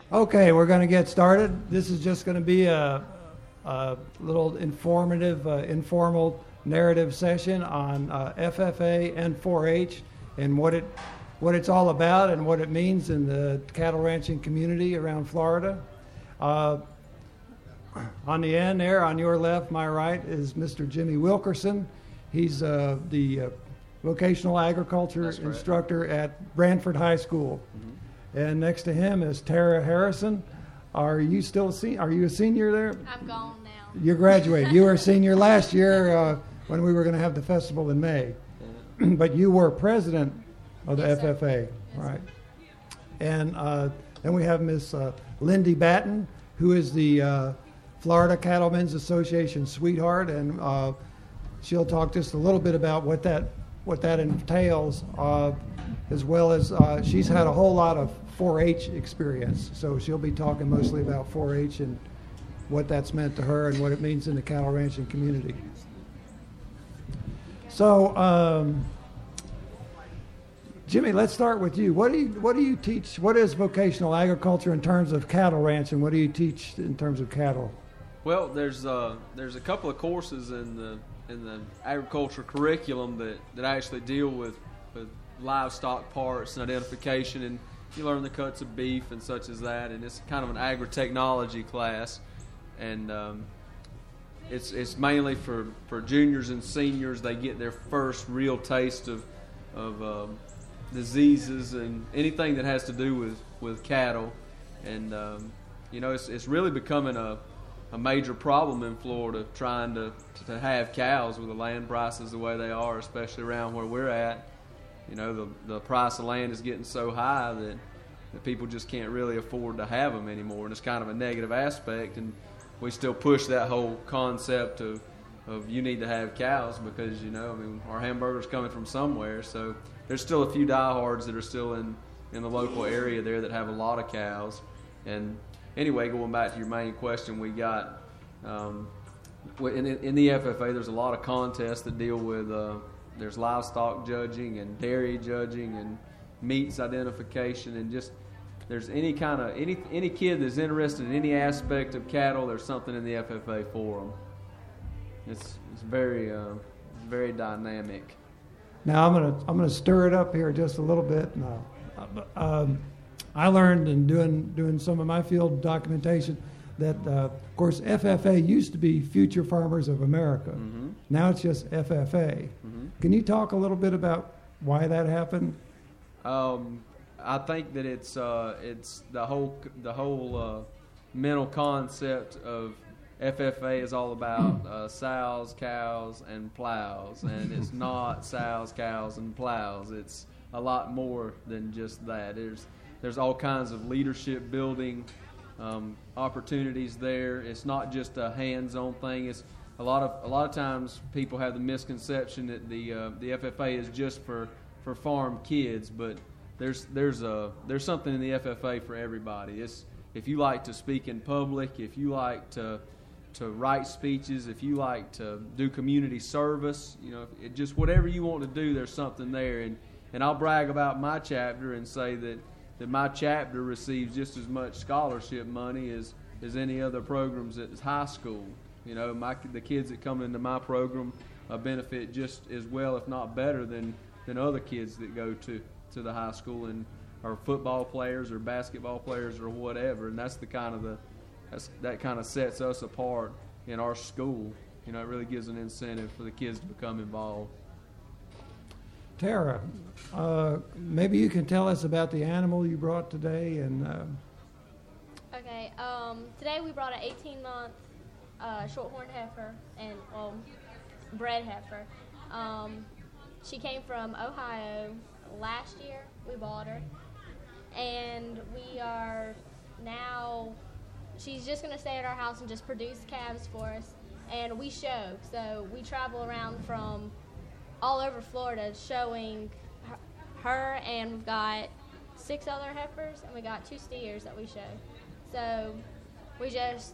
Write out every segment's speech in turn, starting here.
Okay, we're going to get started. This is just going to be a little informative, informal narrative session on FFA and 4-H and what it's all about and what it means in the cattle ranching community around Florida. On the end there, on your left, my right, is Mr. Jimmy Wilkerson. He's the vocational agriculture instructor at Branford High School. Mm-hmm. And next to him is Tara Harrison. Are you a senior there? I'm gone now. You're graduated. You were a senior last year when we were going to have the festival in May. But you were president of the FFA, Yes, right? And then we have Miss Lindy Batten, who is the Florida Cattlemen's Association sweetheart, and she'll talk just a little bit about what that entails, as well as she's had a whole lot of 4-H experience, so she'll be talking mostly about 4-H and what that's meant to her and what it means in the cattle ranching community. So, Jimmy, let's start with you. What do you teach? What is vocational agriculture in terms of cattle ranching? What do you teach in terms of cattle? Well, there's a couple of courses in the agriculture curriculum that actually deal with livestock parts and identification, and you learn the cuts of beef and such as that, and it's kind of an agri-technology class, and it's mainly for juniors and seniors. They get their first real taste of diseases and anything that has to do with cattle, and it's really becoming a major problem in Florida, trying to have cows with the land prices the way they are, especially around where we're at. The price of land is getting so high that people just can't really afford to have them anymore, and it's kind of a negative aspect. And we still push that whole concept of you need to have cows because our hamburger's coming from somewhere. So there's still a few diehards that are still in the local area there that have a lot of cows. And anyway, going back to your main question, we got in the FFA, there's a lot of contests that deal with there's livestock judging and dairy judging and meats identification, and just there's any kid that's interested in any aspect of cattle, there's something in the FFA for them. It's very very dynamic. Now I'm gonna stir it up here just a little bit. I learned in doing some of my field documentation that, of course, FFA used to be Future Farmers of America. Mm-hmm. Now it's just FFA. Mm-hmm. Can you talk a little bit about why that happened? I think that it's the whole mental concept of FFA is all about sows, cows, and plows, and it's not sows, cows, and plows. It's a lot more than just that. There's all kinds of leadership building opportunities there. It's not just a hands-on thing. It's a lot of times people have the misconception that the FFA is just for farm kids, but there's something in the FFA for everybody. If you like to speak in public, if you like to write speeches, if you like to do community service, just whatever you want to do, there's something there. And I'll brag about my chapter and say that my chapter receives just as much scholarship money as any other programs at high school. The kids that come into my program benefit just as well, if not better, than other kids that go to the high school and are football players or basketball players or whatever. And that's that kind of sets us apart in our school. It really gives an incentive for the kids to become involved. Tara, maybe you can tell us about the animal you brought today. And Okay, today we brought an 18-month shorthorn heifer and bred heifer. She came from Ohio last year. We bought her, and we are now. She's just going to stay at our house and just produce calves for us, and we show. So we travel around from all over Florida showing her, and we've got 6 other heifers, and we got 2 steers that we show. So we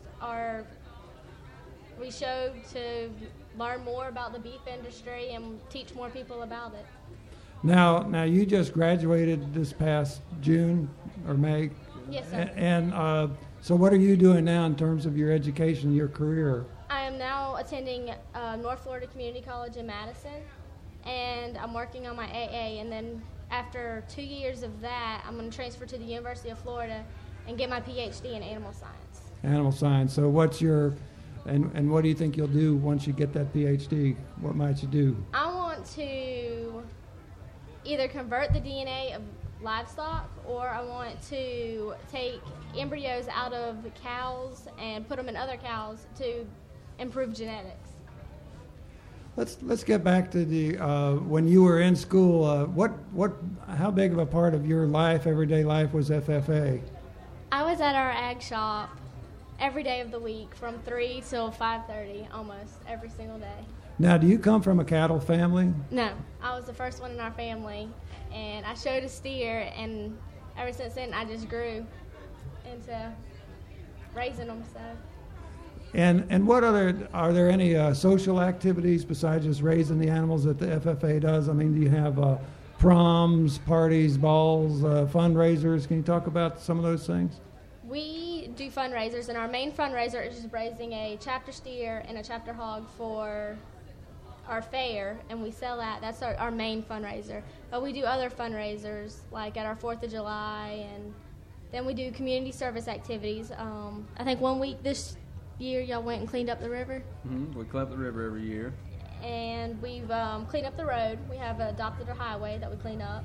show to learn more about the beef industry and teach more people about it. Now you just graduated this past June or May. Yes, sir. And so what are you doing now in terms of your education, your career? I am now attending North Florida Community College in Madison, and I'm working on my AA. And then after 2 years of that, I'm going to transfer to the University of Florida and get my PhD in animal science. Animal science. So what's your, and what do you think you'll do once you get that PhD? What might you do? I want to either convert the DNA of livestock, or I want to take embryos out of cows and put them in other cows to improve genetics. Let's get back to the when you were in school. How big of a part of your life, everyday life, was FFA? I was at our ag shop every day of the week from 3 till 5:30, almost every single day. Now, do you come from a cattle family? No, I was the first one in our family, and I showed a steer, and ever since then I just grew into raising them. So. And what are there any social activities besides just raising the animals that the FFA does? I mean, do you have proms, parties, balls, fundraisers? Can you talk about some of those things? We do fundraisers, and our main fundraiser is just raising a chapter steer and a chapter hog for our fair, and we sell that. That's our main fundraiser. But we do other fundraisers, like at our 4th of July, and then we do community service activities. I think 1 week this year y'all went and cleaned up the river. Mm-hmm. We clean up the river every year. And we've cleaned up the road. We have adopted a highway that we clean up.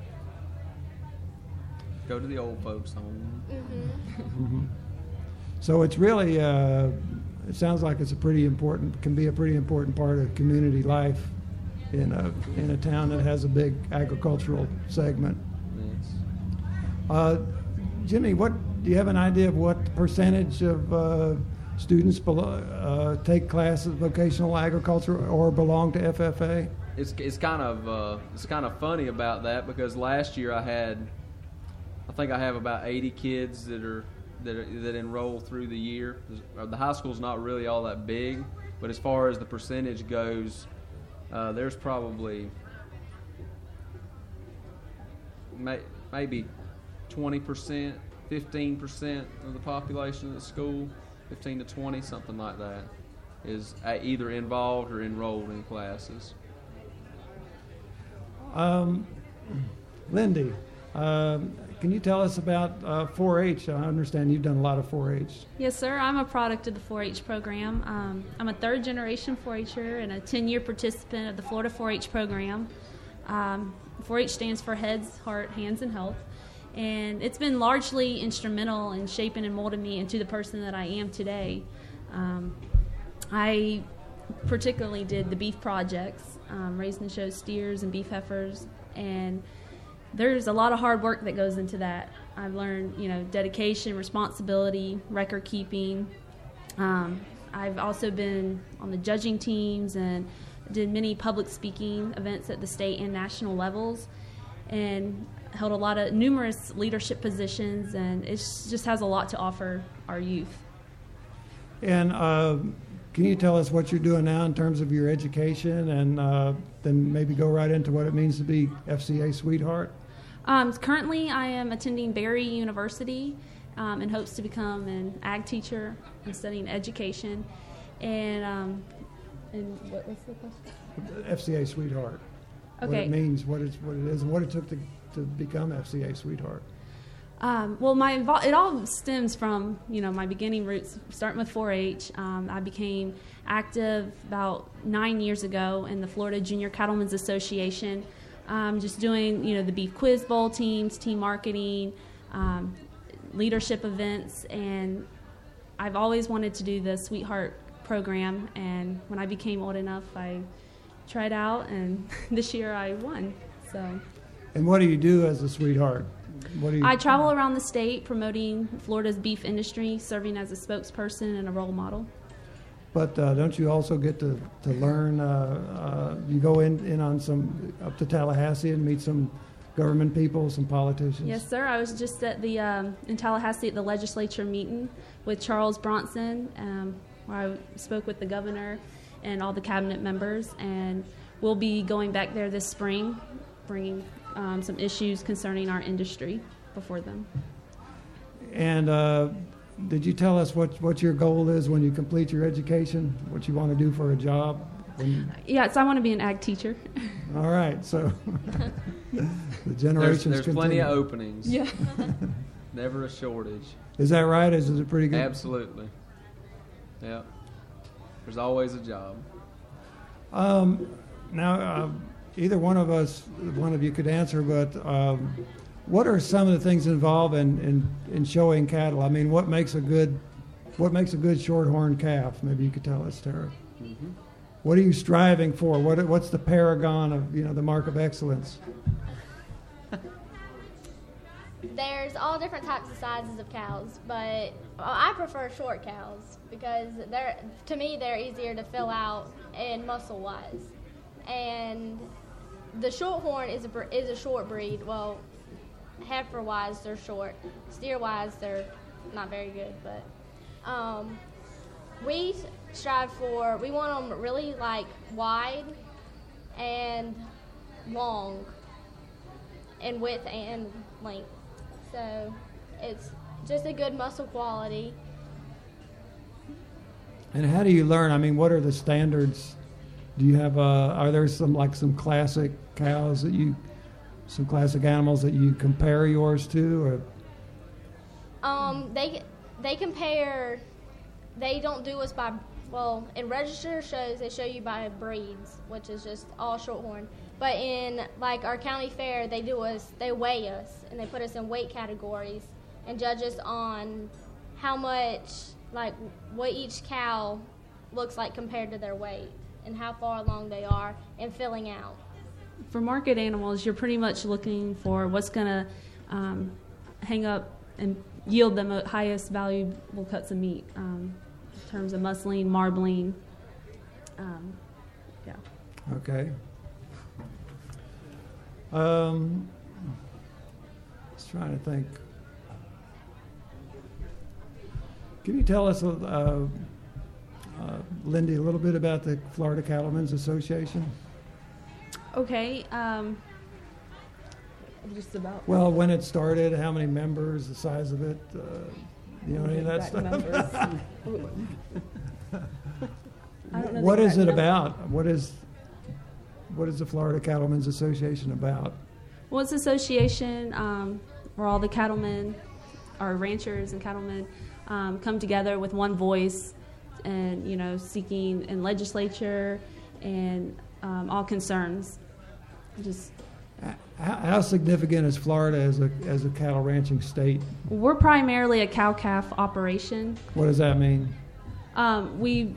Go to the old folks' home. Mm-hmm. So it's really, it sounds like it's can be a pretty important part of community life in a town that has a big agricultural segment. Yes. Jimmy, do you have an idea of what percentage of students take classes vocational agriculture or belong to FFA? It's kind of funny about that, because last year I think I have about 80 kids that enroll through the year. The high school's not really all that big, but as far as the percentage goes, there's probably maybe 20%, 15% of the population of the school, 15 to 20, something like that, is either involved or enrolled in classes. Lindy, can you tell us about 4-H? I understand you've done a lot of 4-H. Yes, sir. I'm a product of the 4-H program. I'm a third-generation 4-H'er and a 10-year participant of the Florida 4-H program. 4-H stands for Heads, Heart, Hands, and Health. And it's been largely instrumental in shaping and molding me into the person that I am today. I particularly did the beef projects, raising and show steers and beef heifers, and there's a lot of hard work that goes into that. I've learned, dedication, responsibility, record keeping. I've also been on the judging teams and did many public speaking events at the state and national levels, and held numerous leadership positions, and it just has a lot to offer our youth. And can you tell us what you're doing now in terms of your education, and then maybe go right into what it means to be FCA Sweetheart? Currently, I am attending Berry University in hopes to become an ag teacher. I'm studying education. And what's the question? FCA Sweetheart. Okay. What it means, what it is, and what it took to become FCA Sweetheart. Well, it all stems from my beginning roots, starting with 4-H. I became active about 9 years ago in the Florida Junior Cattlemen's Association, just doing the Beef Quiz Bowl teams, team marketing, leadership events, and I've always wanted to do the Sweetheart program. And when I became old enough, I tried out, and this year I won. So. And what do you do as a Sweetheart? I travel around the state promoting Florida's beef industry, serving as a spokesperson and a role model. But don't you also get to learn? You go in on up to Tallahassee and meet some government people, some politicians? Yes, sir. I was just at in Tallahassee at the legislature meeting with Charles Bronson, where I spoke with the governor and all the cabinet members, and we'll be going back there this spring, bringing some issues concerning our industry before them. And did you tell us what your goal is when you complete your education? What you want to do for a job? Yes, I want to be an ag teacher. All right, so the generations There's plenty continue. of openings. Yeah. Never a shortage. Is that right? Is it pretty good? Absolutely. Yeah. There's always a job. Now, either one of you could answer, but what are some of the things involved in showing cattle? I mean, what makes a good shorthorn calf? Maybe you could tell us, Tara. Mm-hmm. What are you striving for? What's the paragon of the mark of excellence? There's all different types of sizes of cows, but I prefer short cows because to me they're easier to fill out and muscle wise. And the shorthorn is a short breed. Well, heifer wise they're short. Steer wise they're not very good, but we want them really like wide and long in width and length. So it's just a good muscle quality. And how do you learn? I mean, what are the standards? Do you have? Are there some classic cows some classic animals that you compare yours to? Or? They compare. They don't do us by. Well, in register shows they show you by breeds, which is just all shorthorn. But in our county fair, they weigh us and they put us in weight categories and judge us on how much, what each cow looks like compared to their weight and how far along they are in filling out. For market animals, you're pretty much looking for what's going to hang up and yield them the highest valuable cuts of meat in terms of muscling, marbling. Yeah. Okay. Just trying to think. Can you tell us, Lindy, a little bit about the Florida Cattlemen's Association? Okay. Just about. Well, when it started, how many members, the size of it, any of that stuff? I don't know What the is it exact about? What is the Florida Cattlemen's Association about? Well, it's an association where all the cattlemen, or ranchers and cattlemen, come together with one voice and, seeking in legislature and all concerns. Just How significant is Florida as a cattle ranching state? we're primarily a cow-calf operation. What does that mean? We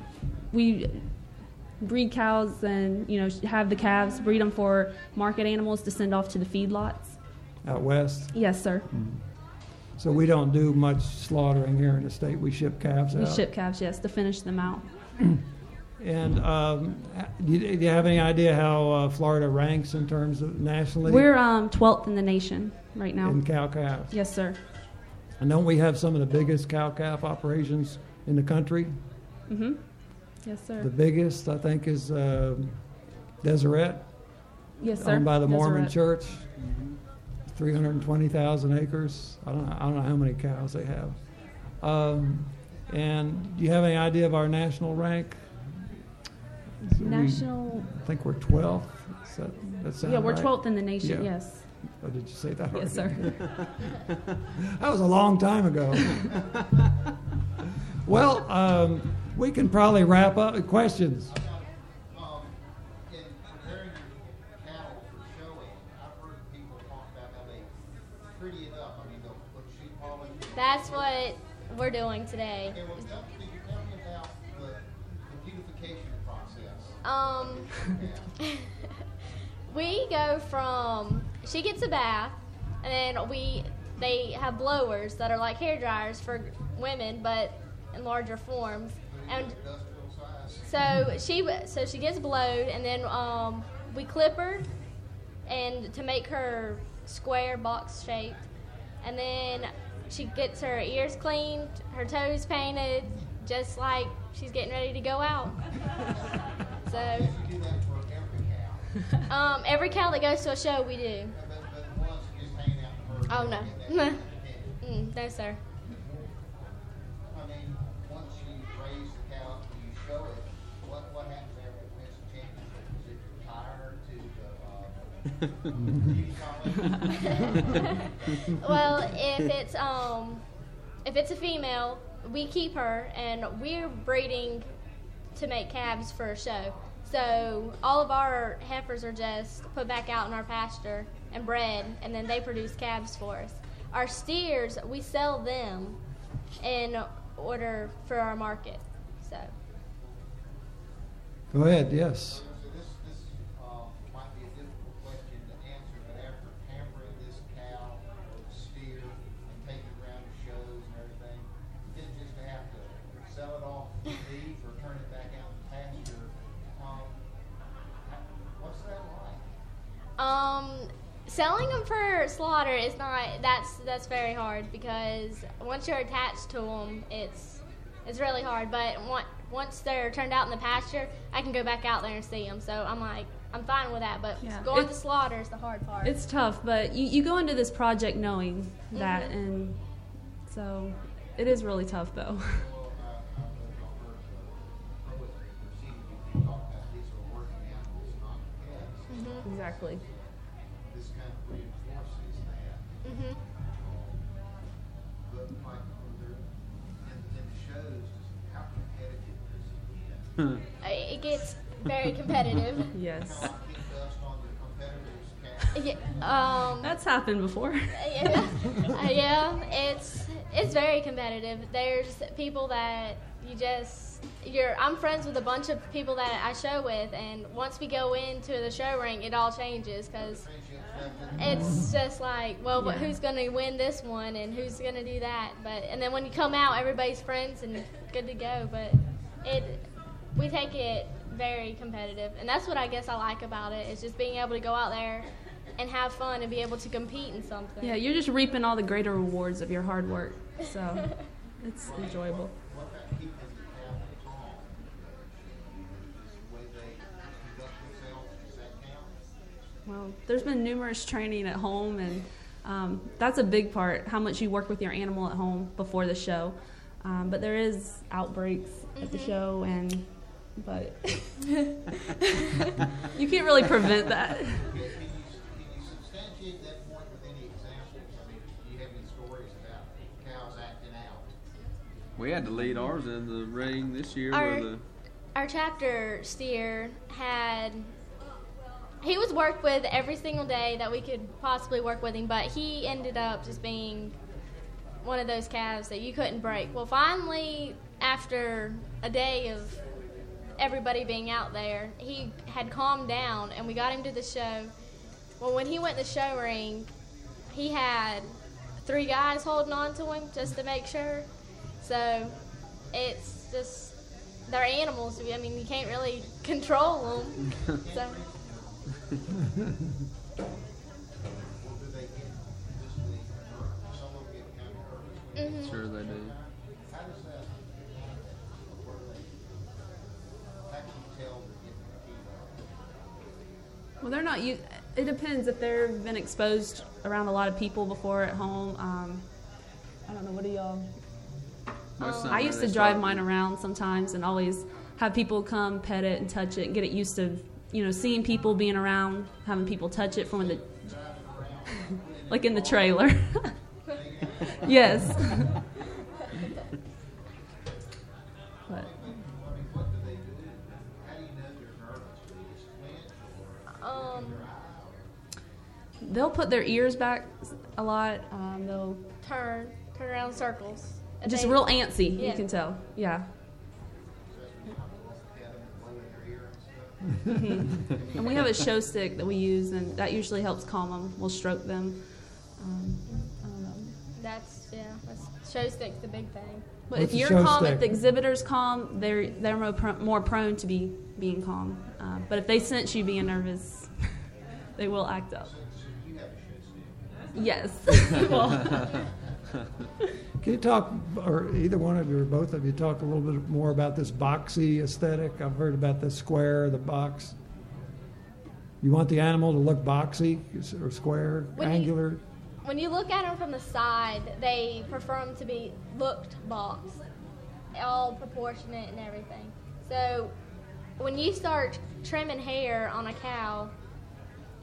breed cows and have the calves, breed them for market animals to send off to the feedlots. Out west? Yes, sir. So we don't do much slaughtering here in the state. We ship calves out. We ship calves, yes, to finish them out. And do you have any idea how Florida ranks in terms of nationally? We're 12th in the nation right now. In cow-calves. Yes, sir. And don't we have some of the biggest cow-calf operations in the country? Mm-hmm. Yes, sir. The biggest, I think, is Deseret, Yes, sir. owned by the Mormon Deseret. Church. 320,000 acres. I don't know how many cows they have. And do you have any idea of our national rank? National. I think we're 12th. That sound Yeah, we're right? 12th in the nation. Yeah. Yes. Oh, did you say that? Yes, already? sir. That was a long time ago. Well, we can probably wrap up. Questions? In preparing cattle for showing, I've heard people talk about how they pretty it up. I mean, they'll put sheep polish. That's what we're doing today. Okay, well, can you tell me about the beautification process? We go from, she gets a bath, and then they have blowers that are like hair dryers for women, but in larger forms. And Industrial size. so she gets blowed, and then we clip her, and to make her square box shaped, and then she gets her ears cleaned, her toes painted, just like she's getting ready to go out. So You do that for every cow. every cow that goes to a show, we do. But the ones just hanging out in the herd. Oh no, you do that. no sir. Well, if it's a female, we keep her, and we're breeding to make calves for a show. So all of our heifers are just put back out in our pasture and bred, and then they produce calves for us. Our steers, we sell them in order for our market. So. Go ahead, yes. So this might be a difficult question to answer, but after pampering this cow or steer and taking it around to shows and everything, then just to have to sell it off to beef or turn it back out in pasture, what's that like? Selling them for slaughter is not. That's very hard, because once you're attached to them, it's really hard. But once they're turned out in the pasture, I can go back out there and see them. So I'm fine with that. But Yeah. going to slaughter is the hard part. It's tough, but you go into this project knowing that, Mhm. and so it is really tough though. Well, I don't know if y'all heard the poet proceeding talk about these are working animals, not pets. Mhm. Exactly. This kind of reinforces that. Mhm. But like when they're in the shows, how competitive does it get? It gets very competitive. Yes. Kind of like kick dust on the competitors' cap. Yeah, That's happened before. yeah, it's very competitive. There's people that I'm friends with a bunch of people that I show with, and once we go into the show ring, it all changes, because it's just like, well, Yeah. who's going to win this one and who's going to do that? And then when you come out, everybody's friends and good to go. But we take it very competitive, and that's what I guess I like about it, is just being able to go out there and have fun and be able to compete in something. Yeah, you're just reaping all the greater rewards of your hard work, so it's enjoyable. What about keeping the cow calm? Just the way they conduct themselves, does that count? Well, there's been numerous training at home, and that's a big part, how much you work with your animal at home before the show. But there is outbreaks at the show, but you can't really prevent that. Can you substantiate that point with any examples? I mean, do you have any stories about cows acting out? We had to lead ours in the ring this year with Our chapter steer he was worked with every single day that we could possibly work with him, but he ended up just being one of those calves that you couldn't break. Well, finally, after a day of everybody being out there, he had calmed down, and we got him to the show. Well, when he went to the show ring, he had 3 guys holding on to him just to make sure. So it's just, they're animals. I mean, you can't really control them. So. Or do they get physically hurt? Some of them get kind of nervous when they Mhm. Sure they do. How does that manifest? Where how can you tell they're getting the heat up? Well, they're not. It depends if they've been exposed around a lot of people before at home. I don't know. What do y'all? Most of the I time used they to drive start- mine around sometimes and always have people come pet it and touch it and get it used to, seeing people being around, having people touch it from the, like in the trailer. Yes. But I mean, what do they do? How do you know they're nervous? Do they just flinch or their eye? they'll put their ears back a lot. They'll Turn around in circles. And just they- real antsy. You Yeah. can tell. Yeah. And we have a show stick that we use, and that usually helps calm them. We'll stroke them. I don't know. That's show stick's the big thing. But What's if a you're show calm, stick? if the exhibitor's calm, they're more prone to being calm. But if they sense you being nervous, they will act up. So you have a show stick. Yes. Well, Can you talk, or either one of you or both of you, talk a little bit more about this boxy aesthetic? I've heard about the square, the box. You want the animal to look boxy or square, When you- angular? When you look at them from the side, they prefer them to be looked boxed, all proportionate and everything. So when you start trimming hair on a cow,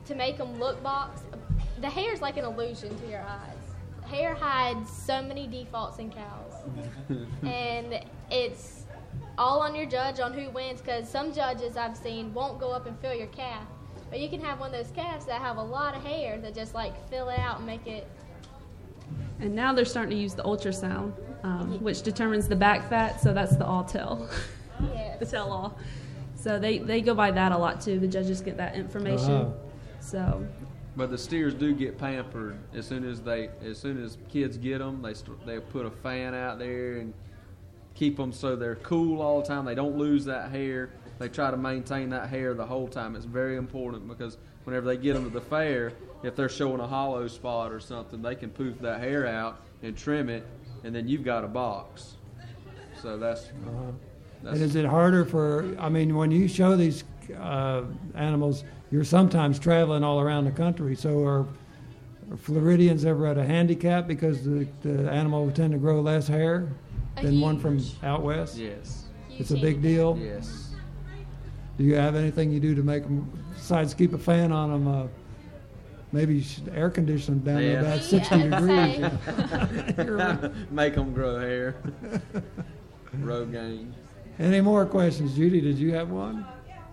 to make them look boxed. The hair is like an illusion to your eyes. Hair hides so many defaults in cows, and it's all on your judge on who wins, because some judges I've seen won't go up and fill your calf, but you can have one of those calves that have a lot of hair that just like fill it out and make it. And now they're starting to use the ultrasound, which determines the back fat, so that's the all-tell, Yes. the tell-all. So they go by that a lot too. The judges get that information. Uh-huh. So But the steers do get pampered as soon as kids get them. They put a fan out there and keep them so they're cool all the time. They don't lose that hair. They try to maintain that hair the whole time. It's very important, because whenever they get them to the fair, if they're showing a hollow spot or something, they can poof that hair out and trim it, and then you've got a box. So that's And is it harder when you show these animals, you're sometimes traveling all around the country, so are Floridians ever at a handicap because the animal will tend to grow less hair than one from out west? yes, It's a big deal? yes. Do you have anything you do to make them, besides keep a fan on them, maybe you should air condition them down to Yeah. about 60 Yeah, degrees? I'd You're right. Make them grow hair. Rogaine. Any more questions? Judy, did you have one?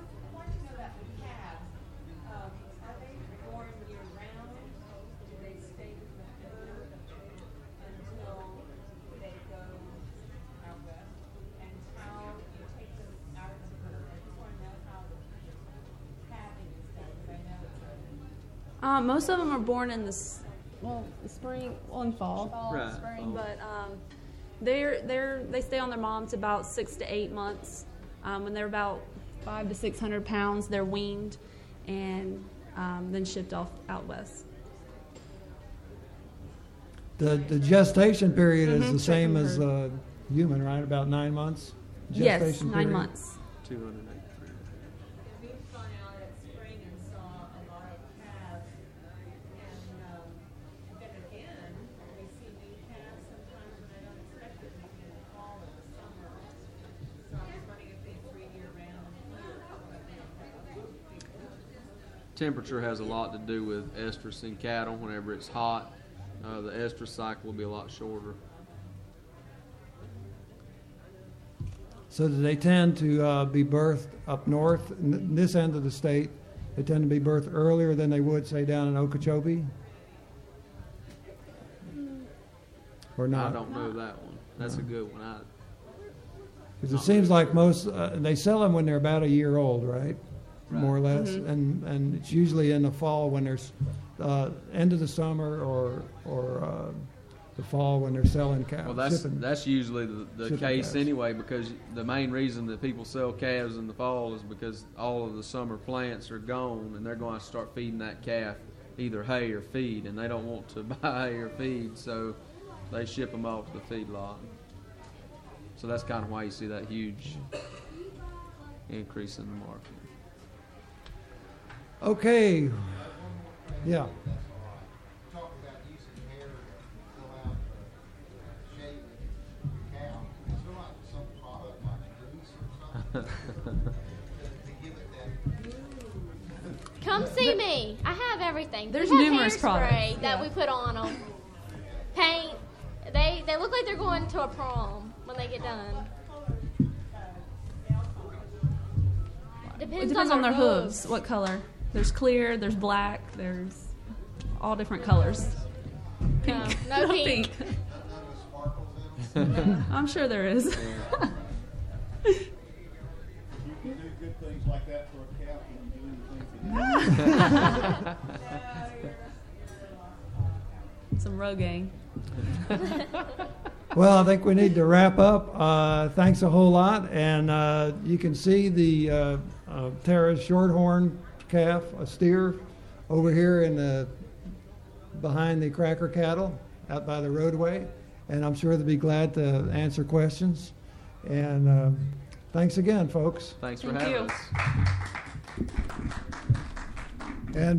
most of them are born in the spring, in fall. Right. Spring. But they stay on their moms about 6 to 8 months. When they're about 500 to 600 pounds, they're weaned and then shipped off out west. The gestation period is Mhm, the same chicken as human, right? About 9 months? Yes, Gestation 9 period? months. 283. We've gone out at spring and saw a lot of calves, and then again, we see new calves sometimes when they don't expect it, maybe in the fall or the summer. So I was wondering if they breed year round here. Temperature has a lot to do with estrus in cattle. Whenever it's hot, the estrus cycle will be a lot shorter. So do they tend to be birthed up north, in this end of the state? They tend to be birthed earlier than they would, say, down in Okeechobee? Or I not? don't know that one. That's a good one. Because it seems like most, they sell them when they're about a year old, right? More or less. Mm-hmm. And it's usually in the fall when there's end of the summer or the fall when they're selling cows. Well, shipping. that's usually the shipping case calves. anyway, because the main reason that people sell calves in the fall is because all of the summer plants are gone, and they're going to start feeding that calf either hay or feed, and they don't want to buy hay or feed, so they ship them off to the feedlot. So that's kind of why you see that huge increase in the market. Okay. Yeah. Talk about using hair to fill out the shape of the cow. Is there like some product like grease or something to give it that? Come see me. I have everything. There's We have numerous hairspray products, that yeah. we put on them. Paint. They look like they're going to a prom when they get done. It depends on their hooves, what color. There's clear, there's black, there's all different colors. Pink. No pink. None with sparkles in them? I'm sure there is. You do good things like that for a calf and you do anything for you. Some Rogaine. Well, I think we need to wrap up. Thanks a whole lot. And you can see the Tara's shorthorn calf, a steer, over here in the behind the cracker cattle out by the roadway. And I'm sure they'll be glad to answer questions. And thanks again, folks. Thanks for Thank having you. us. And